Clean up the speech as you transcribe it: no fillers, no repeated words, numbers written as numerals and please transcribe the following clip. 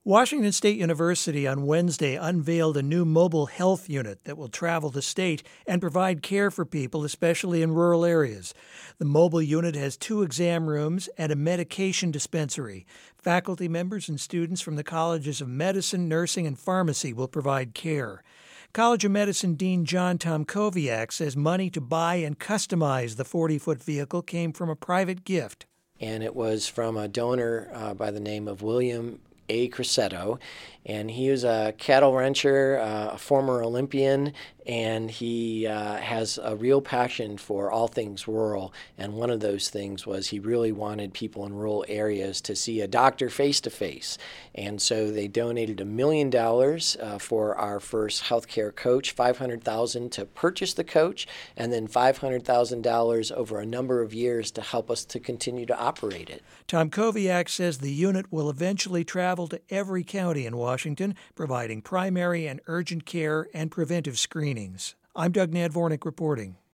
Washington State University on Wednesday unveiled a new mobile health unit that will travel the state and provide care for people, especially in rural areas. The mobile unit has 2 exam rooms and a medication dispensary. Faculty members and students from the colleges of medicine, nursing, and pharmacy will provide care. College of Medicine Dean John Tomkowiak says money to buy and customize the 40-foot vehicle came from a private gift. And it was from a donor by the name of William A. Cressetto, and he was a cattle rancher, a former Olympian, and he has a real passion for all things rural. And one of those things was he really wanted people in rural areas to see a doctor face to face. And so they donated $1 million for our first healthcare coach, $500,000 to purchase the coach, and then $500,000 over a number of years to help us to continue to operate it. Tomkowiak says the unit will eventually travel to every county in Washington, providing primary and urgent care and preventive screenings. I'm Doug Nadvornik reporting.